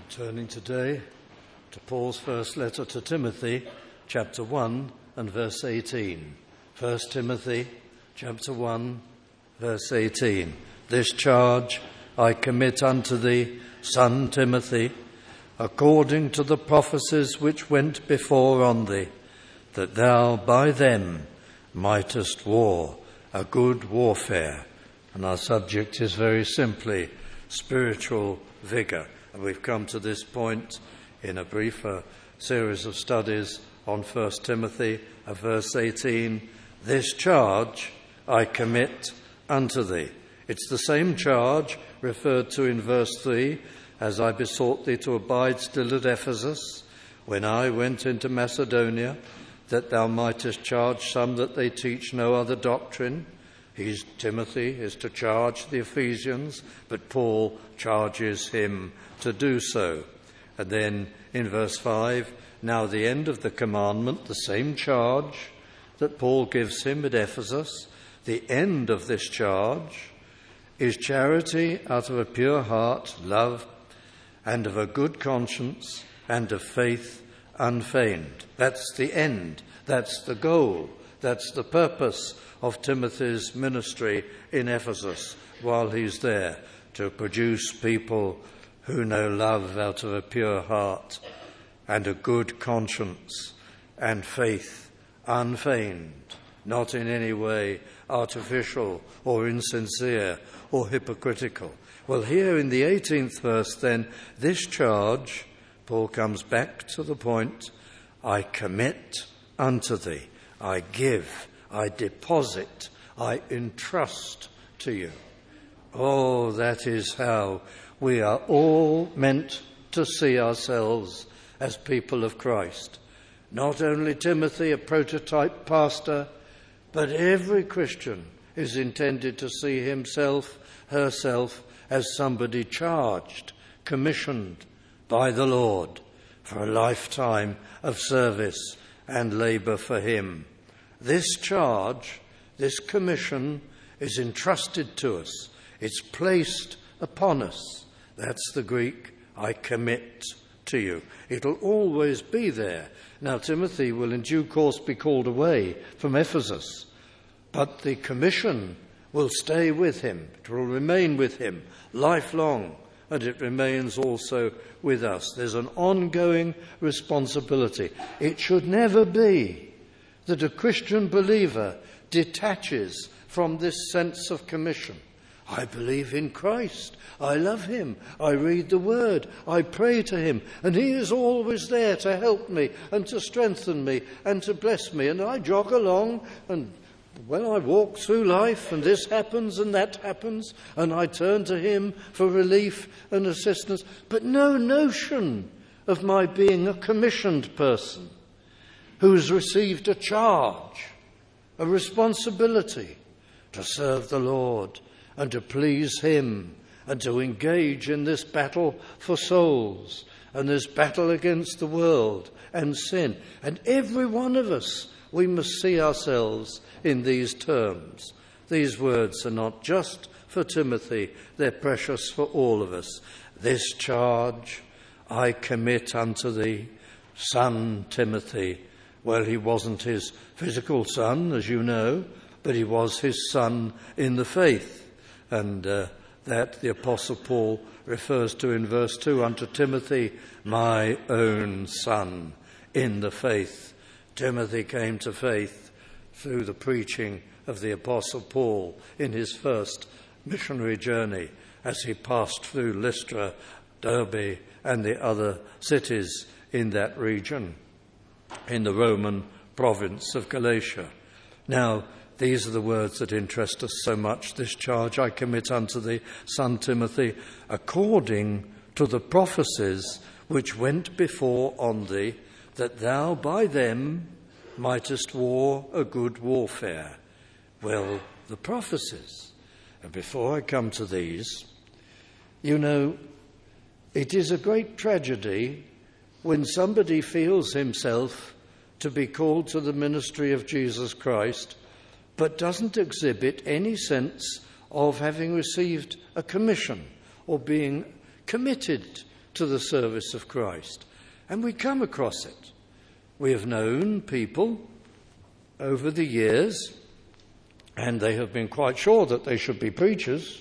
Turning today to Paul's first letter to Timothy, chapter 1 and verse 18. 1 Timothy, chapter 1, verse 18. This charge I commit unto thee, son Timothy, according to the prophecies which went before on thee, that thou by them mightest war a good warfare. And our subject is very simply spiritual vigour. And we've come to this point in a briefer series of studies on 1 Timothy, verse 18. This charge I commit unto thee. It's the same charge referred to in verse 3, as I besought thee to abide still at Ephesus, when I went into Macedonia, that thou mightest charge some that they teach no other doctrine. Timothy is to charge the Ephesians, but Paul charges him to do so. And then in verse 5, now the end of the commandment, the same charge that Paul gives him at Ephesus, the end of this charge is charity out of a pure heart, love, and of a good conscience, and of faith unfeigned. That's the end. That's the goal. That's the purpose of Timothy's ministry in Ephesus while he's there, to produce people who know love out of a pure heart and a good conscience and faith unfeigned, not in any way artificial or insincere or hypocritical. Well, here in the 18th verse then, this charge, Paul comes back to the point, I commit unto thee, I give, I deposit, I entrust to you. Oh, that is how we are all meant to see ourselves as people of Christ. Not only Timothy, a prototype pastor, but every Christian is intended to see himself, herself, as somebody charged, commissioned by the Lord for a lifetime of service and labour for him. This charge, this commission is entrusted to us. It's placed upon us. That's the Greek, I commit to you. It'll always be there. Now, Timothy will in due course be called away from Ephesus, but the commission will stay with him. It will remain with him lifelong, and it remains also with us. There's an ongoing responsibility. It should never be that a Christian believer detaches from this sense of commission. I believe in Christ. I love him. I read the word. I pray to him. And he is always there to help me and to strengthen me and to bless me. And I jog along, and well, I walk through life, and this happens and that happens, and I turn to him for relief and assistance. But no notion of my being a commissioned person who has received a charge, a responsibility to serve the Lord and to please him and to engage in this battle for souls and this battle against the world and sin. And every one of us, we must see ourselves in these terms. These words are not just for Timothy, they're precious for all of us. This charge I commit unto thee, son Timothy. Well, he wasn't his physical son, as you know, but he was his son in the faith. And that the Apostle Paul refers to in verse 2, unto Timothy, my own son in the faith. Timothy came to faith through the preaching of the Apostle Paul in his first missionary journey as he passed through Lystra, Derbe, and the other cities in that region, in the Roman province of Galatia. Now, these are the words that interest us so much. This charge I commit unto thee, son Timothy, according to the prophecies which went before on thee, that thou by them mightest war a good warfare. Well, the prophecies. And before I come to these, you know, it is a great tragedy when somebody feels himself to be called to the ministry of Jesus Christ, but doesn't exhibit any sense of having received a commission or being committed to the service of Christ. And we come across it. We have known people over the years, and they have been quite sure that they should be preachers,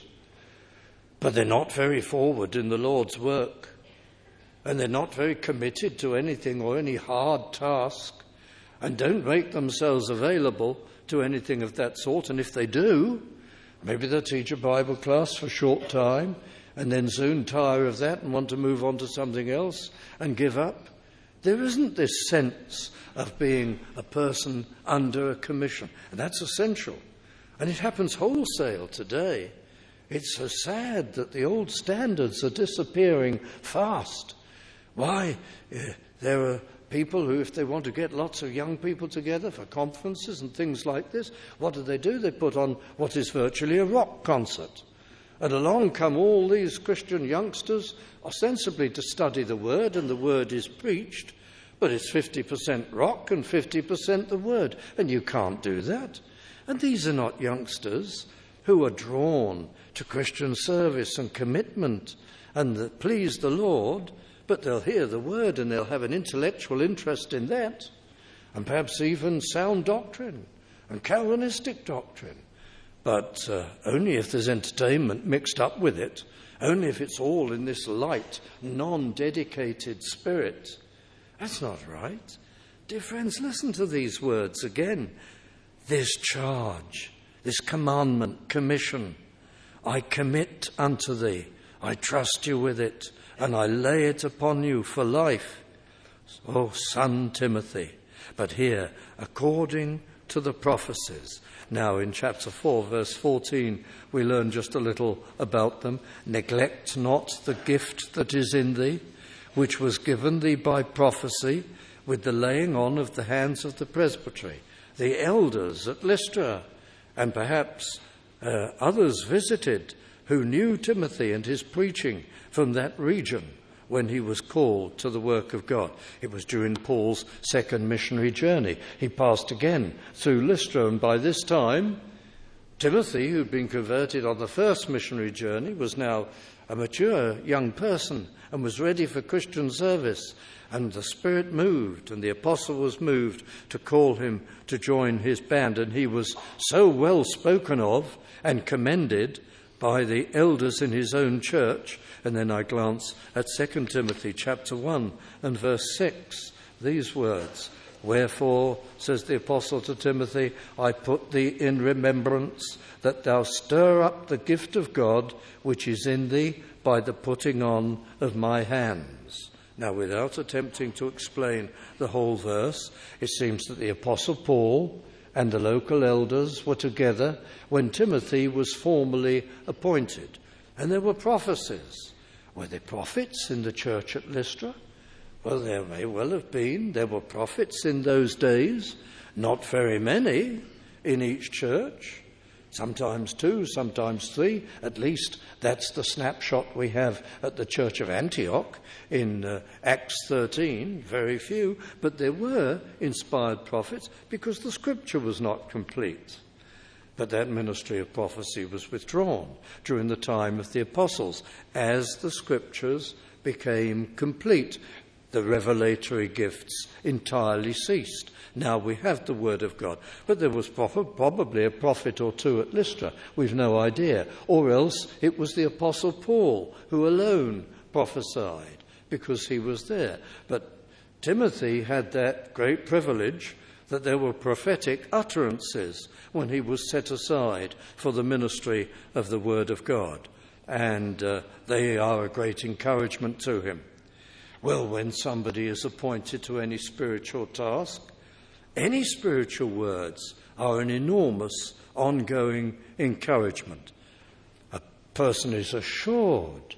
but they're not very forward in the Lord's work, and they're not very committed to anything or any hard task, and don't make themselves available to anything of that sort. And if they do, maybe they'll teach a Bible class for a short time and then soon tire of that and want to move on to something else and give up. There isn't this sense of being a person under a commission, and that's essential. And it happens wholesale today. It's so sad that the old standards are disappearing fast. Why? There are people who, if they want to get lots of young people together for conferences and things like this, what do? They put on what is virtually a rock concert. And along come all these Christian youngsters, ostensibly to study the Word, and the Word is preached, but it's 50% rock and 50% the Word, and you can't do that. And these are not youngsters who are drawn to Christian service and commitment and that please the Lord, but they'll hear the Word and they'll have an intellectual interest in that, and perhaps even sound doctrine and Calvinistic doctrine. But only if there's entertainment mixed up with it, only if it's all in this light, non-dedicated spirit. That's not right. Dear friends, listen to these words again. This charge, this commandment, commission, I commit unto thee, I trust you with it, and I lay it upon you for life. O son Timothy, but here, according to the prophecies. Now in chapter 4, verse 14, we learn just a little about them. Neglect not the gift that is in thee, which was given thee by prophecy, with the laying on of the hands of the presbytery, the elders at Lystra, and perhaps others visited who knew Timothy and his preaching from that region when he was called to the work of God. It was during Paul's second missionary journey. He passed again through Lystra, and by this time, Timothy, who'd been converted on the first missionary journey, was now a mature young person and was ready for Christian service. And the Spirit moved, and the apostle was moved to call him to join his band. And he was so well spoken of and commended by the elders in his own church. And then I glance at 2 Timothy chapter 1 and verse 6, these words. Wherefore, says the apostle to Timothy, I put thee in remembrance that thou stir up the gift of God which is in thee by the putting on of my hands. Now, without attempting to explain the whole verse, it seems that the apostle Paul and the local elders were together when Timothy was formally appointed. And there were prophecies. Were there prophets in the church at Lystra? Well, there may well have been. There were prophets in those days, not very many in each church, sometimes 2, sometimes 3. At least that's the snapshot we have at the church of Antioch in Acts 13, very few. But there were inspired prophets because the scripture was not complete. But that ministry of prophecy was withdrawn during the time of the apostles as the scriptures became complete. The revelatory gifts entirely ceased. Now we have the word of God. But there was probably a prophet or two at Lystra. We've no idea. Or else it was the apostle Paul who alone prophesied because he was there. But Timothy had that great privilege that there were prophetic utterances when he was set aside for the ministry of the Word of God. And they are a great encouragement to him. Well, when somebody is appointed to any spiritual task, any spiritual words are an enormous ongoing encouragement. A person is assured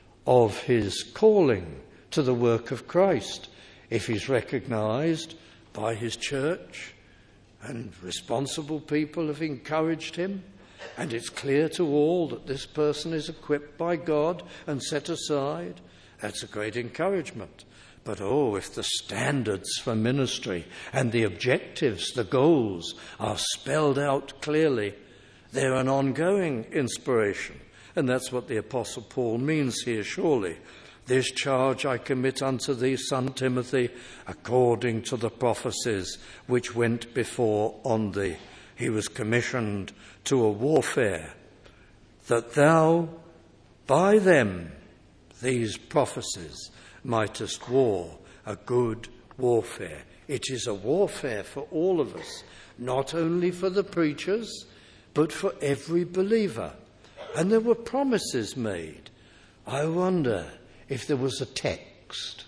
of his calling to the work of Christ if he's recognized by his church, and responsible people have encouraged him, and it's clear to all that this person is equipped by God and set aside. That's a great encouragement. But if the standards for ministry and the objectives, the goals, are spelled out clearly, they're an ongoing inspiration. And that's what the Apostle Paul means here, surely. This charge I commit unto thee, son Timothy, according to the prophecies which went before on thee. He was commissioned to a warfare, that thou by them, these prophecies, mightest war a good warfare. It is a warfare for all of us, not only for the preachers, but for every believer. And there were promises made. I wonder if there was a text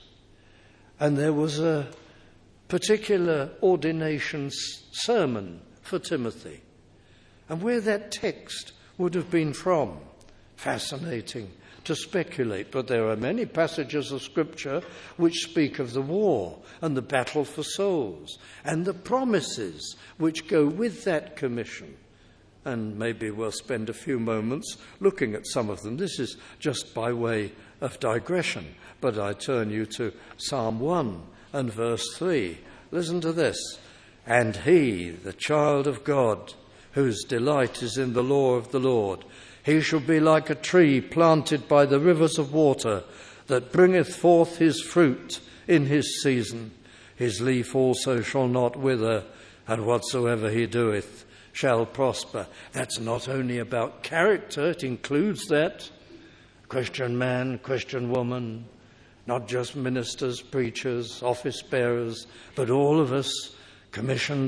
and there was a particular ordination sermon for Timothy, and where that text would have been from. Fascinating to speculate, but there are many passages of Scripture which speak of the war and the battle for souls and the promises which go with that commission. And maybe we'll spend a few moments looking at some of them. This is just by way of digression, but I turn you to Psalm 1 and verse 3. Listen to this. And he, the child of God, whose delight is in the law of the Lord, he shall be like a tree planted by the rivers of water, that bringeth forth his fruit in his season. His leaf also shall not wither, and whatsoever he doeth shall prosper. That's not only about character, it includes that. Christian man, Christian woman, not just ministers, preachers, office bearers, but all of us commissioned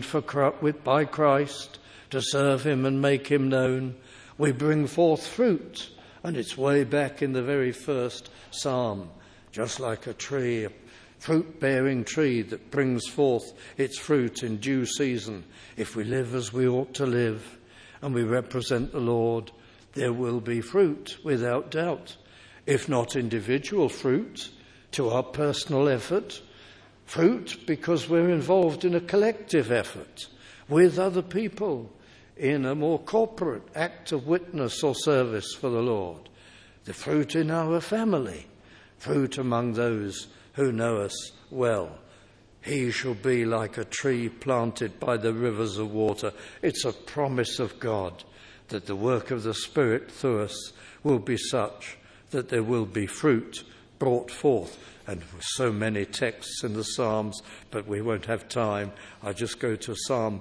by Christ to serve him and make him known. We bring forth fruit, and it's way back in the very first psalm, just like a tree, a fruit-bearing tree that brings forth its fruit in due season. If we live as we ought to live, and we represent the Lord, there will be fruit, without doubt. If not individual fruit to our personal effort, fruit because we're involved in a collective effort with other people, in a more corporate act of witness or service for the Lord. The fruit in our family, fruit among those who know us well. He shall be like a tree planted by the rivers of water. It's a promise of God that the work of the Spirit through us will be such that there will be fruit brought forth. And so many texts in the Psalms, but we won't have time. I just go to Psalm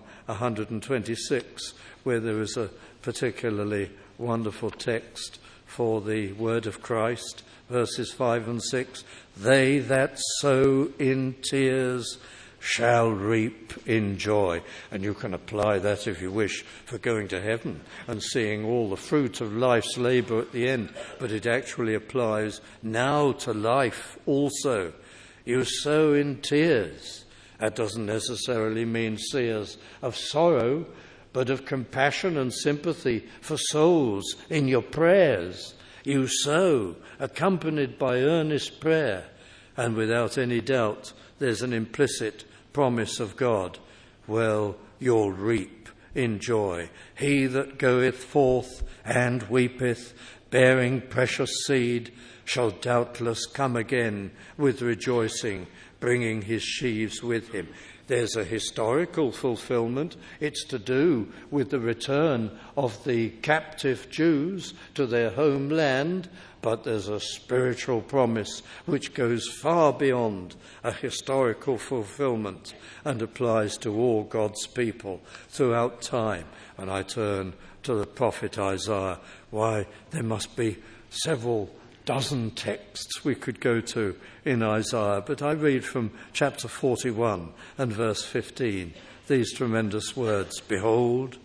126, where there is a particularly wonderful text for the word of Christ, verses 5 and 6. They that sow in tears shall reap in joy. And you can apply that, if you wish, for going to heaven and seeing all the fruit of life's labour at the end. But it actually applies now to life also. You sow in tears. That doesn't necessarily mean tears of sorrow, but of compassion and sympathy for souls in your prayers. You sow, accompanied by earnest prayer, and without any doubt there's an implicit promise of God. Well, you'll reap in joy. He that goeth forth and weepeth, bearing precious seed, shall doubtless come again with rejoicing, bringing his sheaves with him. There's a historical fulfillment. It's to do with the return of the captive Jews to their homeland, but there's a spiritual promise which goes far beyond a historical fulfillment and applies to all God's people throughout time. And I turn to the prophet Isaiah. Why, there must be several dozen texts we could go to in Isaiah, but I read from chapter 41 and verse 15 these tremendous words. Behold,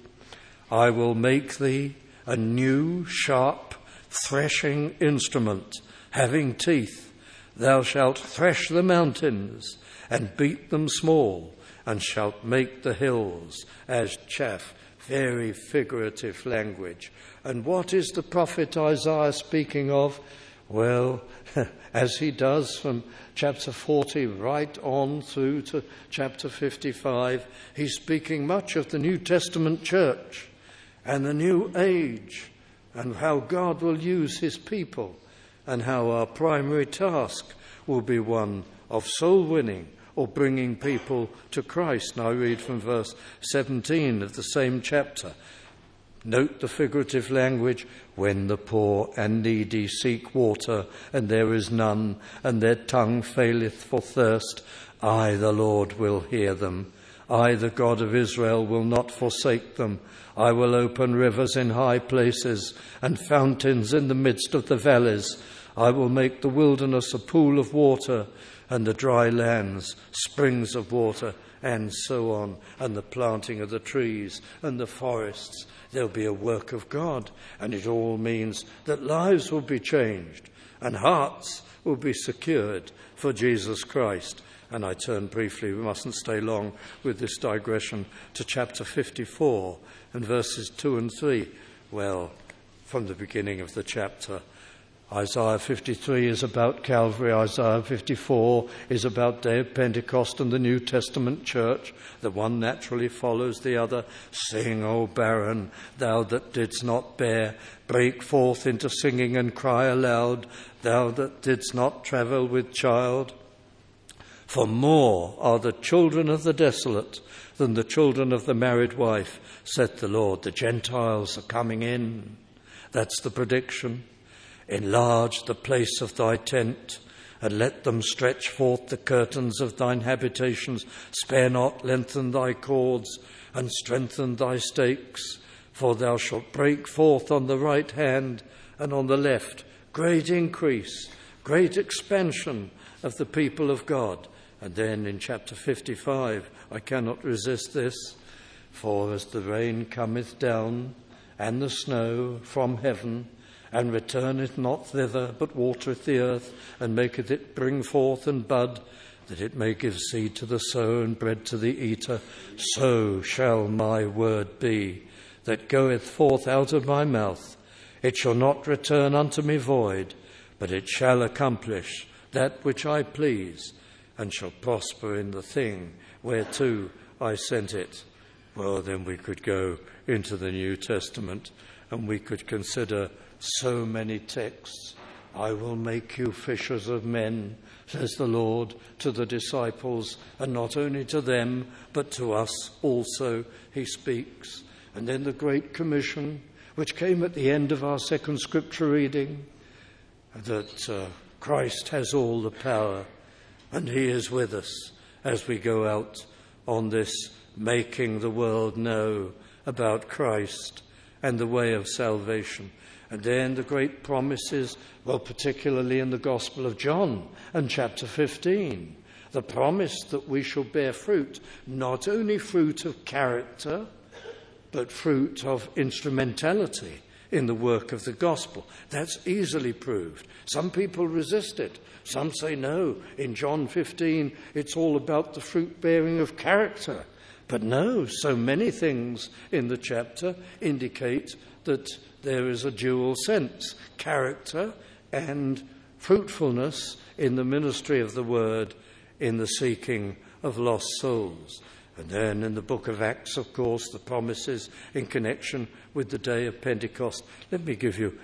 I will make thee a new sharp threshing instrument, having teeth. Thou shalt thresh the mountains and beat them small, and shalt make the hills as chaff. Very figurative language. And what is the prophet Isaiah speaking of? Well, as he does from chapter 40 right on through to chapter 55, he's speaking much of the New Testament church and the new age and how God will use his people and how our primary task will be one of soul winning or bringing people to Christ. And I read from verse 17 of the same chapter. Note the figurative language. When the poor and needy seek water, and there is none, and their tongue faileth for thirst, I, the Lord, will hear them. I, the God of Israel, will not forsake them. I will open rivers in high places, and fountains in the midst of the valleys. I will make the wilderness a pool of water, and the dry lands springs of water, and so on, and the planting of the trees and the forests. There'll be a work of God, and it all means that lives will be changed and hearts will be secured for Jesus Christ. And I turn briefly, we mustn't stay long with this digression, to chapter 54 and verses 2 and 3. Well, from the beginning of the chapter, Isaiah 53 is about Calvary. Isaiah 54 is about Day of Pentecost and the New Testament church. The one naturally follows the other. Sing, O barren, thou that didst not bear. Break forth into singing and cry aloud, thou that didst not travel with child. For more are the children of the desolate than the children of the married wife, saith the Lord. The Gentiles are coming in. That's the prediction. Enlarge the place of thy tent, and let them stretch forth the curtains of thine habitations. Spare not, lengthen thy cords, and strengthen thy stakes. For thou shalt break forth on the right hand and on the left. Great increase, great expansion of the people of God. And then in chapter 55, I cannot resist this. For as the rain cometh down, and the snow from heaven, and returneth not thither, but watereth the earth, and maketh it bring forth and bud, that it may give seed to the sower and bread to the eater, so shall my word be that goeth forth out of my mouth. It shall not return unto me void, but it shall accomplish that which I please, and shall prosper in the thing whereto I sent it. Well, then we could go into the New Testament, and we could consider so many texts. I will make you fishers of men, says the Lord to the disciples, and not only to them, but to us also he speaks. And then the Great Commission, which came at the end of our second scripture reading, that Christ has all the power, and he is with us as we go out on this making the world know about Christ and the way of salvation. And then the great promises, well, particularly in the Gospel of John and chapter 15, the promise that we shall bear fruit, not only fruit of character, but fruit of instrumentality in the work of the gospel. That's easily proved. Some people resist it. Some say no. In John 15, it's all about the fruit bearing of character. But no, so many things in the chapter indicate that there is a dual sense, character and fruitfulness in the ministry of the word, in the seeking of lost souls. And then in the book of Acts, of course, the promises in connection with the day of Pentecost. Let me give you,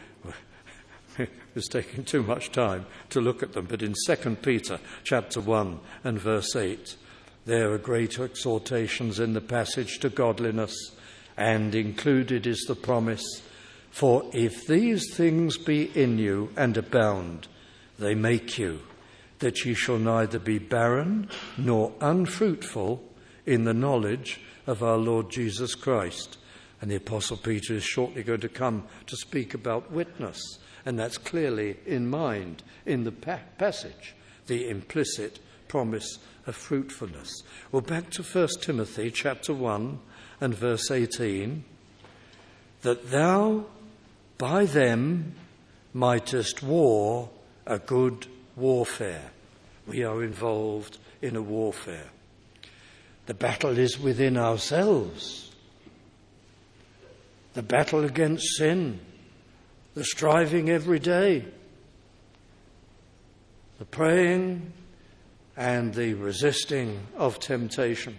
it's taking too much time to look at them, but in 2 Peter chapter 1 and verse 8, there are great exhortations in the passage to godliness, and included is the promise, for if these things be in you and abound, they make you, that ye shall neither be barren nor unfruitful in the knowledge of our Lord Jesus Christ. And the Apostle Peter is shortly going to come to speak about witness, and that's clearly in mind in the passage, the implicit promise of fruitfulness. Well, back to 1 Timothy chapter 1 and verse 18, that thou by them mightest war a good warfare. We are involved in a warfare. The battle is within ourselves. The battle against sin, the striving every day, the praying and the resisting of temptation.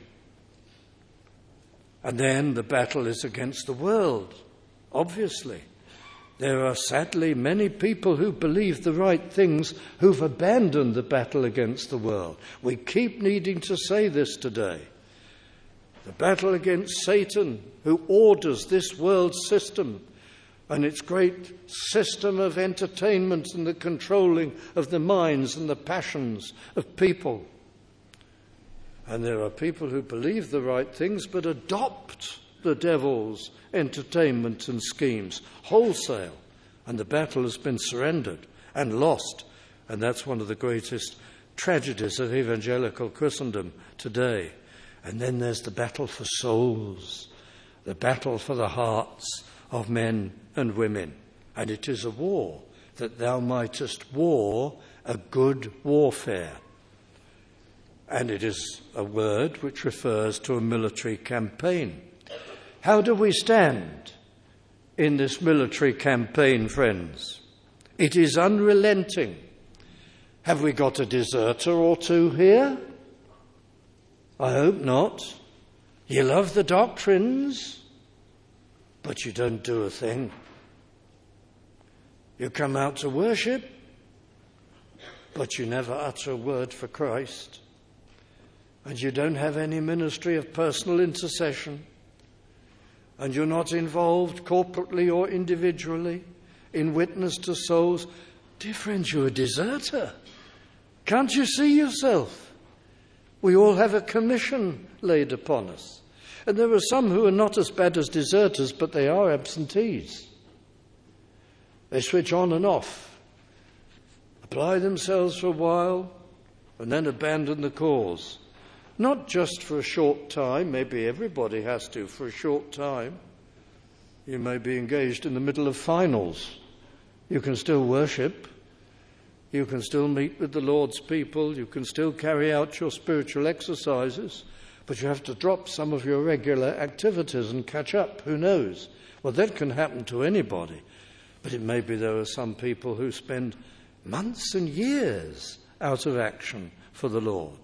And then the battle is against the world, obviously. There are sadly many people who believe the right things who've abandoned the battle against the world. We keep needing to say this today. The battle against Satan, who orders this world system and its great system of entertainment and the controlling of the minds and the passions of people. And there are people who believe the right things but adopt the devil's entertainment and schemes wholesale. And the battle has been surrendered and lost. And that's one of the greatest tragedies of evangelical Christendom today. And then there's the battle for souls, the battle for the hearts of men and women. And it is a war, that thou mightest war a good warfare. And it is a word which refers to a military campaign. How do we stand in this military campaign, friends? It is unrelenting. Have we got a deserter or two here? I hope not. You love the doctrines, but you don't do a thing. You come out to worship, but you never utter a word for Christ. And you don't have any ministry of personal intercession. And you're not involved corporately or individually in witness to souls. Dear friends, you're a deserter. Can't you see yourself? We all have a commission laid upon us. And there are some who are not as bad as deserters, but they are absentees. They switch on and off, apply themselves for a while, and then abandon the cause. Not just for a short time, maybe everybody has to for a short time. You may be engaged in the middle of finals. You can still worship. You can still meet with the Lord's people. You can still carry out your spiritual exercises. But you have to drop some of your regular activities and catch up. Who knows? Well, that can happen to anybody. But it may be there are some people who spend months and years out of action for the Lord.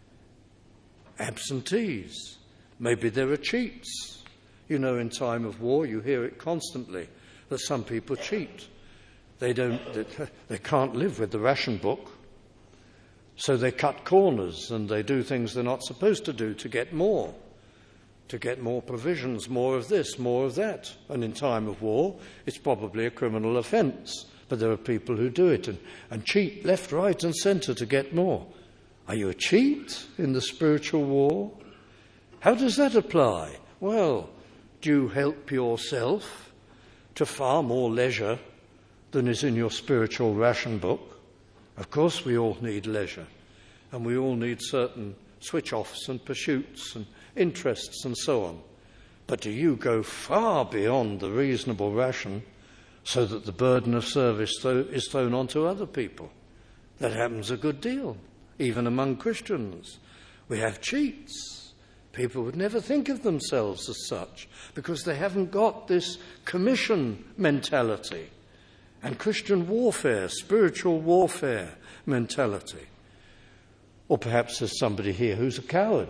Absentees. Maybe there are cheats. You know, in time of war, you hear it constantly that some people cheat. They can't live with the ration book, so they cut corners and they do things they're not supposed to do to get more provisions, more of this, more of that. And in time of war, it's probably a criminal offence, but there are people who do it and cheat left, right and centre to get more. Are you a cheat in the spiritual war? How does that apply? Well, do you help yourself to far more leisure than is in your spiritual ration book? Of course we all need leisure, and we all need certain switch-offs and pursuits and interests and so on. But do you go far beyond the reasonable ration so that the burden of service is thrown onto other people? That happens a good deal, even among Christians. We have cheats. People would never think of themselves as such because they haven't got this commission mentality and Christian warfare, spiritual warfare mentality. Or perhaps there's somebody here who's a coward,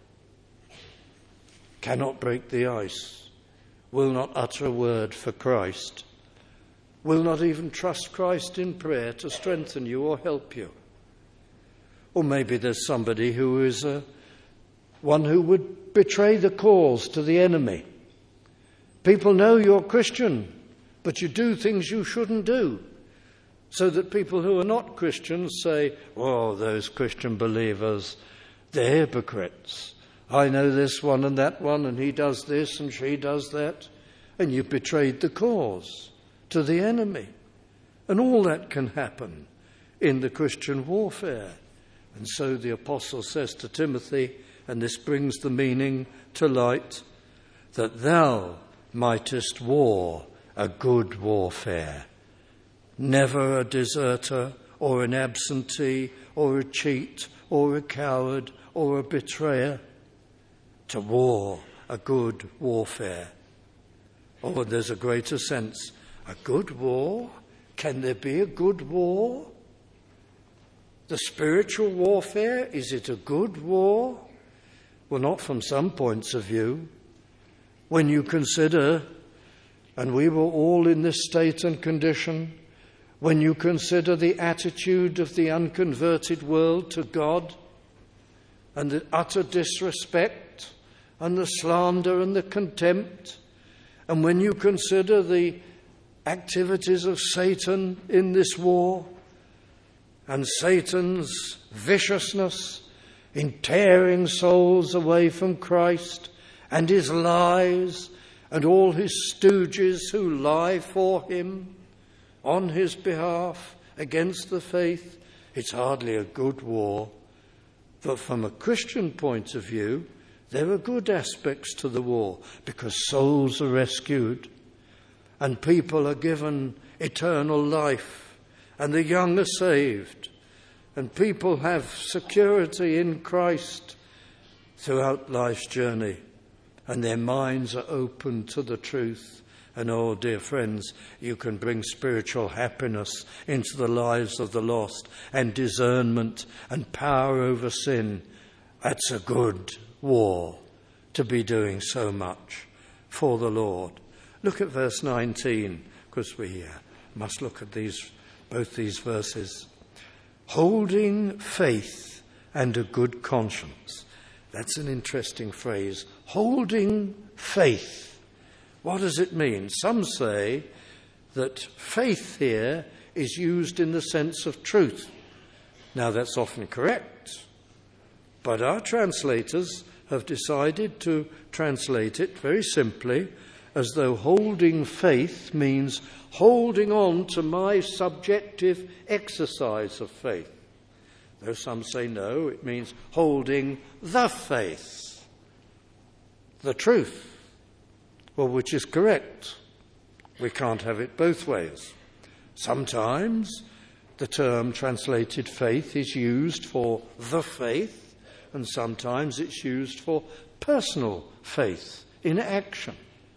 cannot break the ice, will not utter a word for Christ, will not even trust Christ in prayer to strengthen you or help you. Or maybe there's somebody who is one who would betray the cause to the enemy. People know you're Christian, but you do things you shouldn't do, so that people who are not Christians say, oh, those Christian believers, they're hypocrites. I know this one and that one, and he does this and she does that. And you've betrayed the cause to the enemy. And all that can happen in the Christian warfare. And so the apostle says to Timothy, and this brings the meaning to light, that thou mightest war a good warfare. Never a deserter or an absentee or a cheat or a coward or a betrayer. To war a good warfare. Oh, there's a greater sense. A good war? Can there be a good war? The spiritual warfare, is it a good war? Well, not from some points of view. When you consider, and we were all in this state and condition, when you consider the attitude of the unconverted world to God and the utter disrespect and the slander and the contempt, and when you consider the activities of Satan in this war, and Satan's viciousness in tearing souls away from Christ, and his lies, and all his stooges who lie for him on his behalf against the faith, it's hardly a good war. But from a Christian point of view, there are good aspects to the war, because souls are rescued, and people are given eternal life, and the young are saved, and people have security in Christ throughout life's journey, and their minds are open to the truth. And oh, dear friends, you can bring spiritual happiness into the lives of the lost, and discernment and power over sin. That's a good war to be doing so much for the Lord. Look at verse 19, because we must look at both these verses. Holding faith and a good conscience. That's an interesting phrase. Holding faith. What does it mean? Some say that faith here is used in the sense of truth. Now, that's often correct, but our translators have decided to translate it very simply as though holding faith means holding on to my subjective exercise of faith. Though some say no, it means holding the faith, the truth. Well, which is correct? We can't have it both ways. Sometimes the term translated faith is used for the faith, and sometimes it's used for personal faith in action.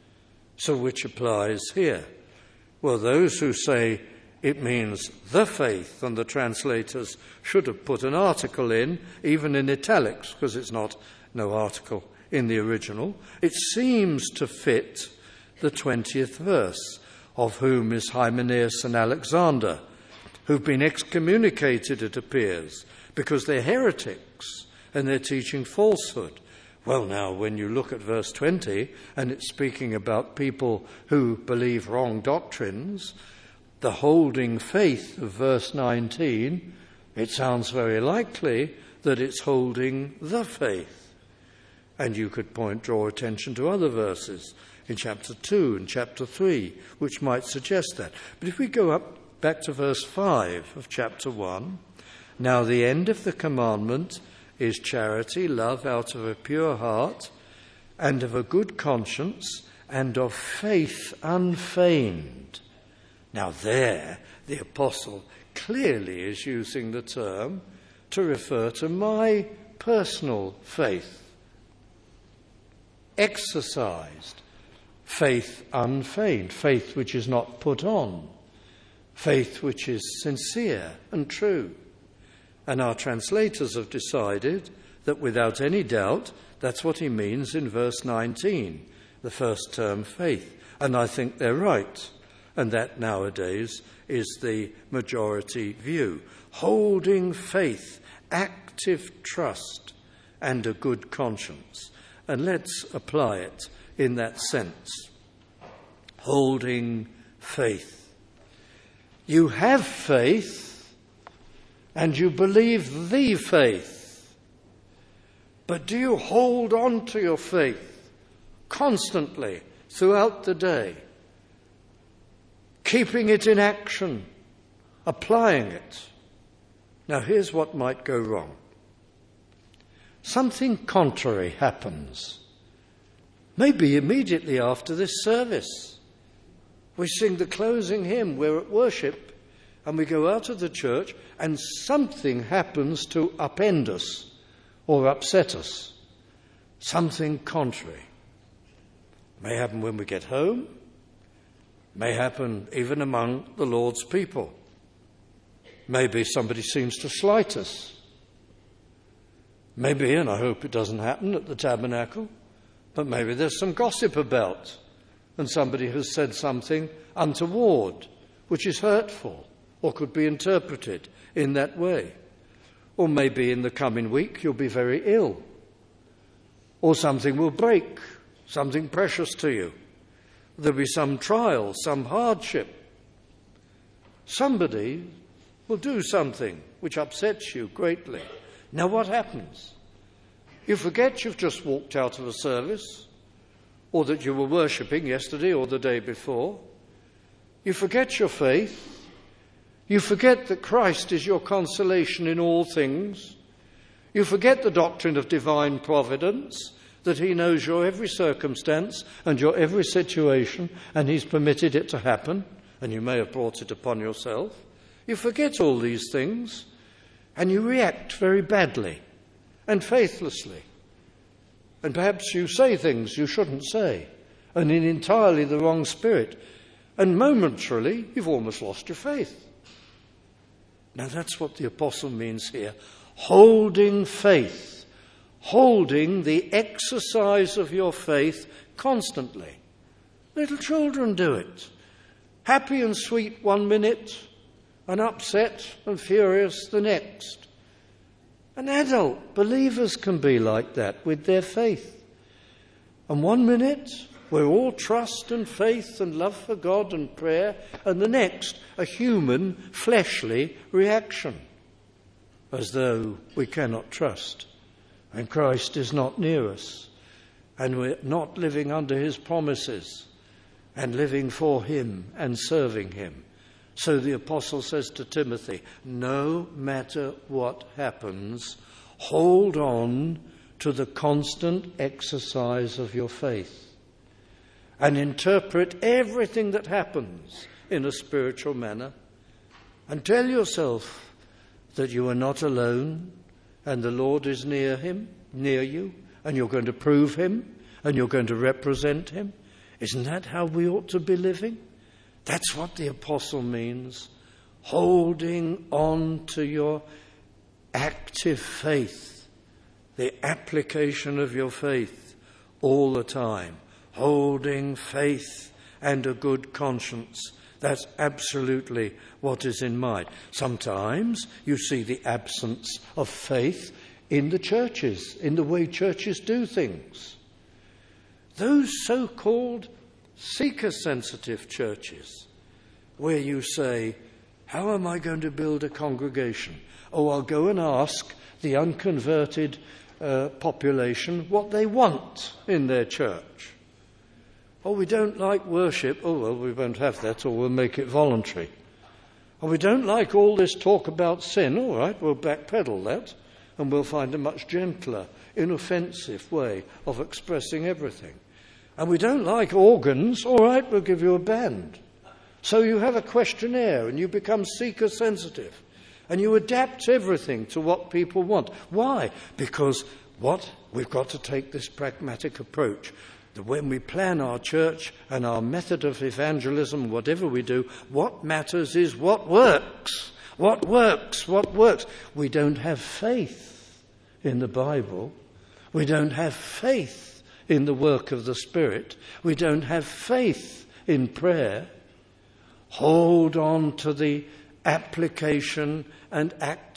So which applies here? Well, those who say it means the faith, and the translators should have put an article in, even in italics, because it's no article in the original. It seems to fit the 20th verse, of whom is Hymenaeus and Alexander, who've been excommunicated, it appears, because they're heretics and they're teaching falsehood. Well, now, when you look at verse 20, and it's speaking about people who believe wrong doctrines, the holding faith of verse 19, it sounds very likely that it's holding the faith. And you could draw attention to other verses in chapter 2 and chapter 3, which might suggest that. But if we go back to verse 5 of chapter 1, now the end of the commandment is charity, love out of a pure heart, and of a good conscience, and of faith unfeigned. Now there, the apostle clearly is using the term to refer to my personal faith. Exercised, faith unfeigned, faith which is not put on, faith which is sincere and true. And our translators have decided that without any doubt, that's what he means in verse 19, the first term, faith. And I think they're right. And that nowadays is the majority view. Holding faith, active trust, and a good conscience. And let's apply it in that sense. Holding faith. You have faith, and you believe the faith. But do you hold on to your faith constantly throughout the day? Keeping it in action, applying it. Now here's what might go wrong. Something contrary happens. Maybe immediately after this service. We sing the closing hymn, we're at worship, and we go out of the church, and something happens to upend us or upset us. Something contrary. May happen when we get home. May happen even among the Lord's people. Maybe somebody seems to slight us. Maybe, and I hope it doesn't happen at the tabernacle, but maybe there's some gossip about, and somebody has said something untoward, which is hurtful, or could be interpreted in that way. Or maybe in the coming week you'll be very ill. or something will break, something precious to you. There'll be some trial, some hardship. Somebody will do something which upsets you greatly. Now what happens? You forget you've just walked out of a service, or that you were worshipping yesterday or the day before. You forget your faith. You forget that Christ is your consolation in all things. You forget the doctrine of divine providence, that he knows your every circumstance and your every situation, and he's permitted it to happen, and you may have brought it upon yourself. You forget all these things, and you react very badly and faithlessly. And perhaps you say things you shouldn't say, and in entirely the wrong spirit. And momentarily, you've almost lost your faith. Now that's what the apostle means here. Holding faith. Holding the exercise of your faith constantly. Little children do it. Happy and sweet 1 minute, and upset and furious the next. And adult believers can be like that with their faith. And 1 minute, we're all trust and faith and love for God and prayer, and the next, a human, fleshly reaction, as though we cannot trust, and Christ is not near us, and we're not living under his promises, and living for him and serving him. So the apostle says to Timothy, no matter what happens, hold on to the constant exercise of your faith and interpret everything that happens in a spiritual manner, and tell yourself that you are not alone and the Lord is near you, and you're going to prove him and you're going to represent him. Isn't that how we ought to be living? That's what the apostle means. Holding on to your active faith, the application of your faith all the time. Holding faith and a good conscience. That's absolutely what is in mind. Sometimes you see the absence of faith in the churches, in the way churches do things. Those so-called seeker-sensitive churches, where you say, how am I going to build a congregation? Oh, I'll go and ask the unconverted population what they want in their church. Oh, we don't like worship. Oh, well, we won't have that, or we'll make it voluntary. Oh, we don't like all this talk about sin. All right, we'll backpedal that, and we'll find a much gentler, inoffensive way of expressing everything. And we don't like organs. All right, we'll give you a band. So you have a questionnaire, and you become seeker-sensitive, and you adapt everything to what people want. Why? Because we've got to take this pragmatic approach. That when we plan our church and our method of evangelism, whatever we do, what matters is what works. What works? What works? We don't have faith in the Bible. We don't have faith in the work of the Spirit. We don't have faith in prayer. Hold on to the application and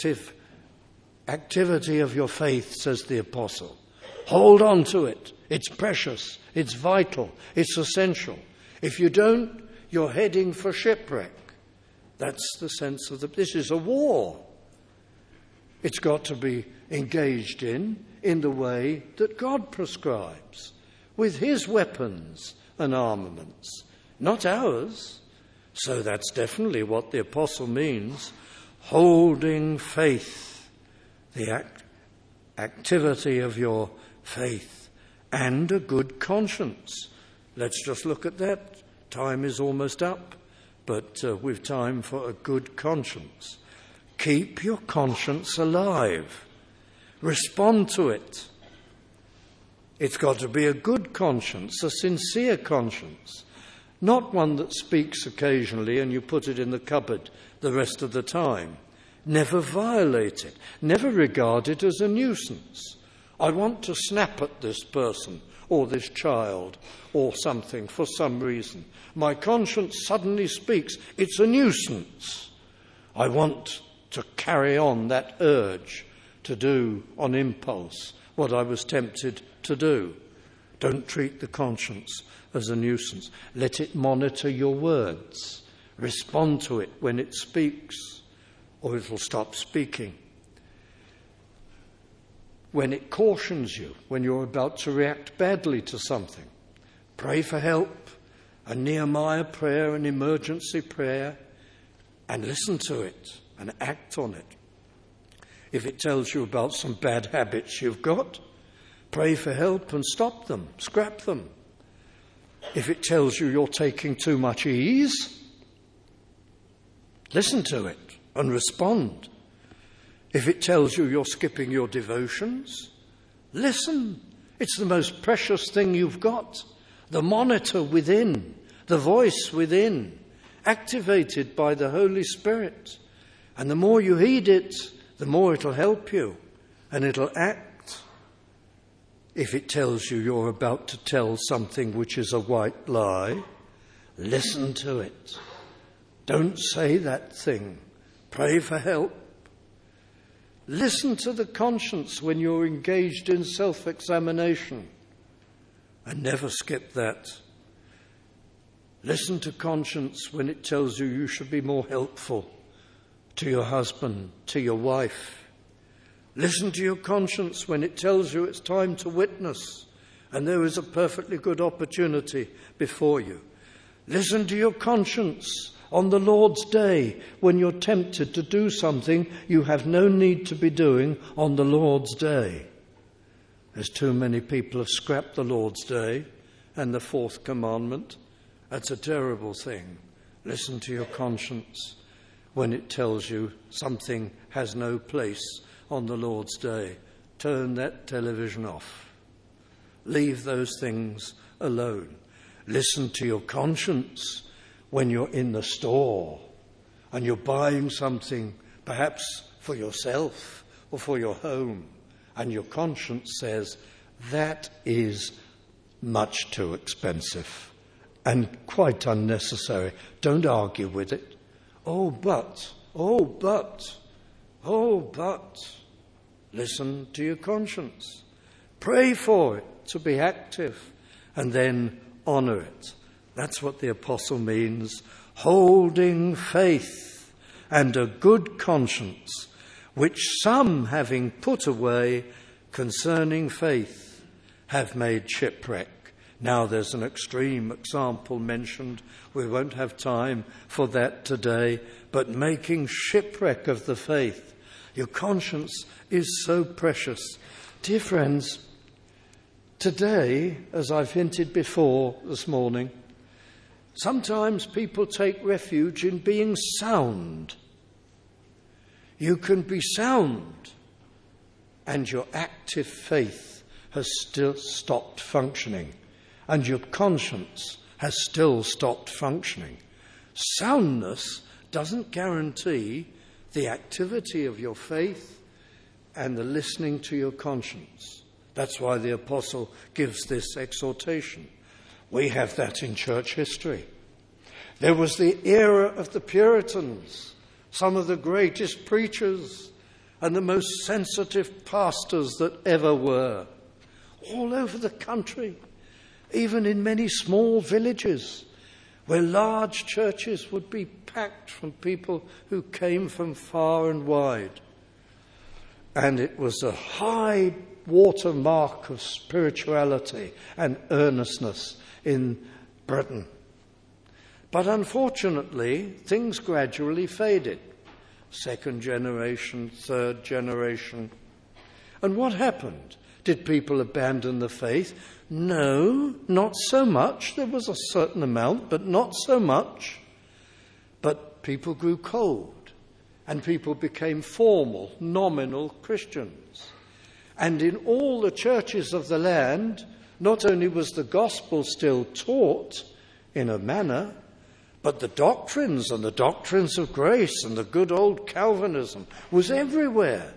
activity of your faith, says the apostle. Hold on to it. It's precious. It's vital. It's essential. If you don't, you're heading for shipwreck. That's the sense of this is a war. It's got to be engaged in the way that God prescribes, with his weapons and armaments, not ours. So that's definitely what the apostle means, holding faith, the activity of your faith, and a good conscience. Let's just look at that. Time is almost up, but we've time for a good conscience. Keep your conscience alive. Respond to it. It's got to be a good conscience, a sincere conscience, not one that speaks occasionally and you put it in the cupboard the rest of the time. Never violate it. Never regard it as a nuisance. I want to snap at this person or this child or something for some reason. My conscience suddenly speaks. It's a nuisance. I want to carry on that urge to do on impulse what I was tempted to do. Don't treat the conscience as a nuisance. Let it monitor your words. Respond to it when it speaks, or it'll stop speaking. When it cautions you, when you're about to react badly to something, pray for help, a Nehemiah prayer, an emergency prayer, and listen to it and act on it. If it tells you about some bad habits you've got, pray for help and stop them, scrap them. If it tells you you're taking too much ease, listen to it and respond. If it tells you you're skipping your devotions, listen. It's the most precious thing you've got. The monitor within, the voice within, activated by the Holy Spirit. And the more you heed it, the more it'll help you and it'll act. If it tells you you're about to tell something which is a white lie, listen to it. Don't say that thing. Pray for help. Listen to the conscience when you're engaged in self-examination, and never skip that. Listen to conscience when it tells you you should be more helpful to your husband, to your wife. Listen to your conscience when it tells you it's time to witness and there is a perfectly good opportunity before you. Listen to your conscience on the Lord's day when you're tempted to do something you have no need to be doing on the Lord's day. There's too many people have scrapped the Lord's day and the fourth commandment. That's a terrible thing. Listen to your conscience when it tells you something has no place on the Lord's day. Turn that television off. Leave those things alone. Listen to your conscience when you're in the store and you're buying something, perhaps for yourself or for your home, and your conscience says, that is much too expensive and quite unnecessary. Don't argue with it. Oh, but. Listen to your conscience. Pray for it to be active and then honour it. That's what the apostle means. Holding faith and a good conscience, which some, having put away concerning faith, have made shipwreck. Now there's an extreme example mentioned. We won't have time for that today, but making shipwreck of the faith. Your conscience is so precious. Dear friends, today, as I've hinted before this morning, sometimes people take refuge in being sound. You can be sound and your active faith has still stopped functioning and your conscience has still stopped functioning. Soundness doesn't guarantee the activity of your faith and the listening to your conscience. That's why the apostle gives this exhortation. We have that in church history. There was the era of the Puritans, some of the greatest preachers and the most sensitive pastors that ever were, all over the country, even in many small villages where large churches would be packed from people who came from far and wide. And it was a high watermark of spirituality and earnestness in Britain. But unfortunately, things gradually faded. Second generation, third generation. And what happened? Did people abandon the faith? No, not so much. There was a certain amount, but not so much. But people grew cold, and people became formal, nominal Christians. And in all the churches of the land, not only was the gospel still taught in a manner, but the doctrines and the doctrines of grace and the good old Calvinism was everywhere.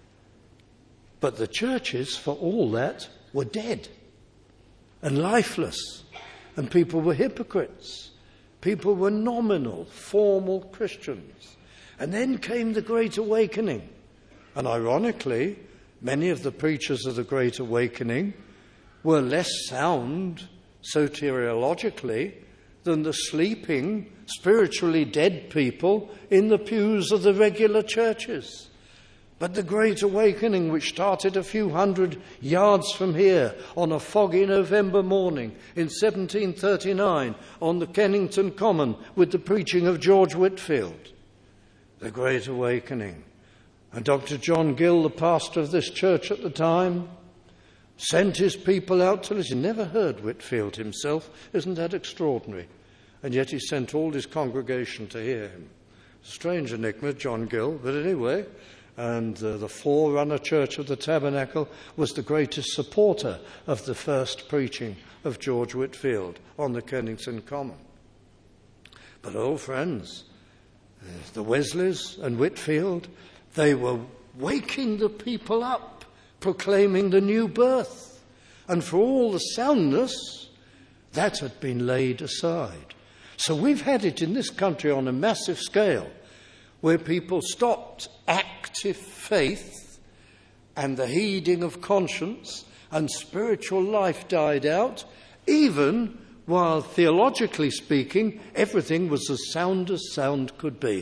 But the churches, for all that, were dead and lifeless. And people were hypocrites. People were nominal, formal Christians. And then came the Great Awakening. And ironically, Many of the preachers of the Great Awakening were less sound soteriologically than the sleeping, spiritually dead people in the pews of the regular churches. But the Great Awakening, which started a few hundred yards from here on a foggy November morning in 1739 on the Kennington Common with the preaching of George Whitefield, the Great Awakening. And Dr. John Gill, the pastor of this church at the time, sent his people out to listen. He never heard Whitefield himself. Isn't that extraordinary? And yet he sent all his congregation to hear him. Strange enigma, John Gill, but anyway. And the forerunner church of the Tabernacle was the greatest supporter of the first preaching of George Whitefield on the Kennington Common. But, oh friends, the Wesleys and Whitefield, they were waking the people up, proclaiming the new birth. And for all the soundness, that had been laid aside. So we've had it in this country on a massive scale, where people stopped active faith and the heeding of conscience, and spiritual life died out, even while, theologically speaking, everything was as sound could be.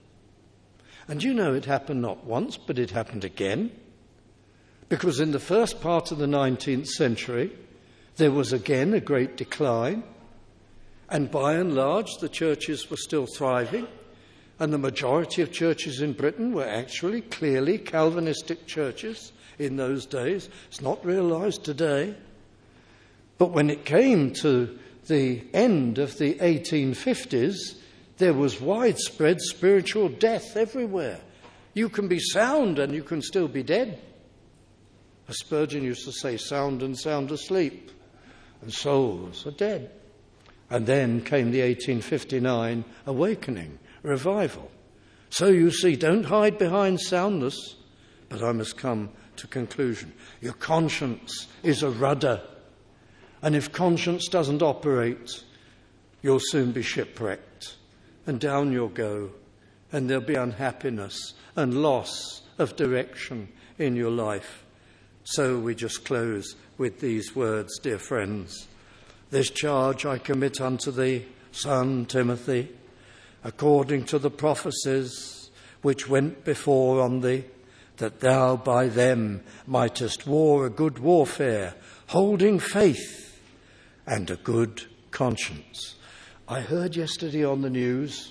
And you know, it happened not once, but it happened again, because in the first part of the 19th century, there was again a great decline, and by and large the churches were still thriving. And the majority of churches in Britain were actually clearly Calvinistic churches in those days. It's not realised today. But when it came to the end of the 1850s, there was widespread spiritual death everywhere. You can be sound and you can still be dead. As Spurgeon used to say, sound and sound asleep, and souls are dead. And then came the 1859 awakening. Revival. So you see, don't hide behind soundness, but I must come to conclusion. Your conscience is a rudder, and if conscience doesn't operate, you'll soon be shipwrecked, and down you'll go, and there'll be unhappiness and loss of direction in your life. So we just close with these words, dear friends. This charge I commit unto thee, son Timothy, according to the prophecies which went before on thee, that thou by them mightest war a good warfare, holding faith and a good conscience. I heard yesterday on the news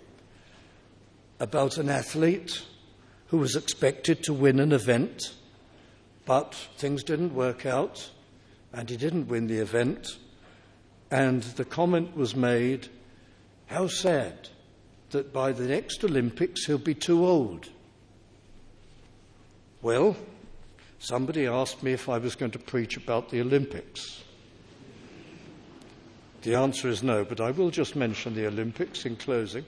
about an athlete who was expected to win an event, but things didn't work out, and he didn't win the event. And the comment was made, how sad that by the next Olympics he'll be too old. Well, somebody asked me if I was going to preach about the Olympics. The answer is no, but I will just mention the Olympics in closing.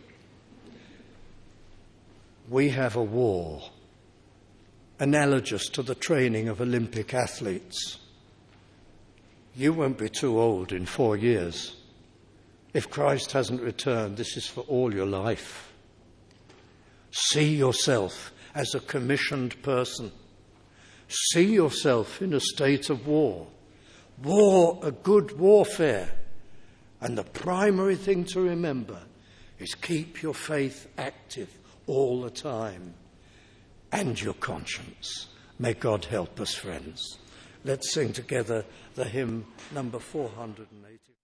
We have a war analogous to the training of Olympic athletes. You won't be too old in 4 years. If Christ hasn't returned, this is for all your life. See yourself as a commissioned person. See yourself in a state of war. War, a good warfare. And the primary thing to remember is keep your faith active all the time, and your conscience. May God help us, friends. Let's sing together the hymn number 480.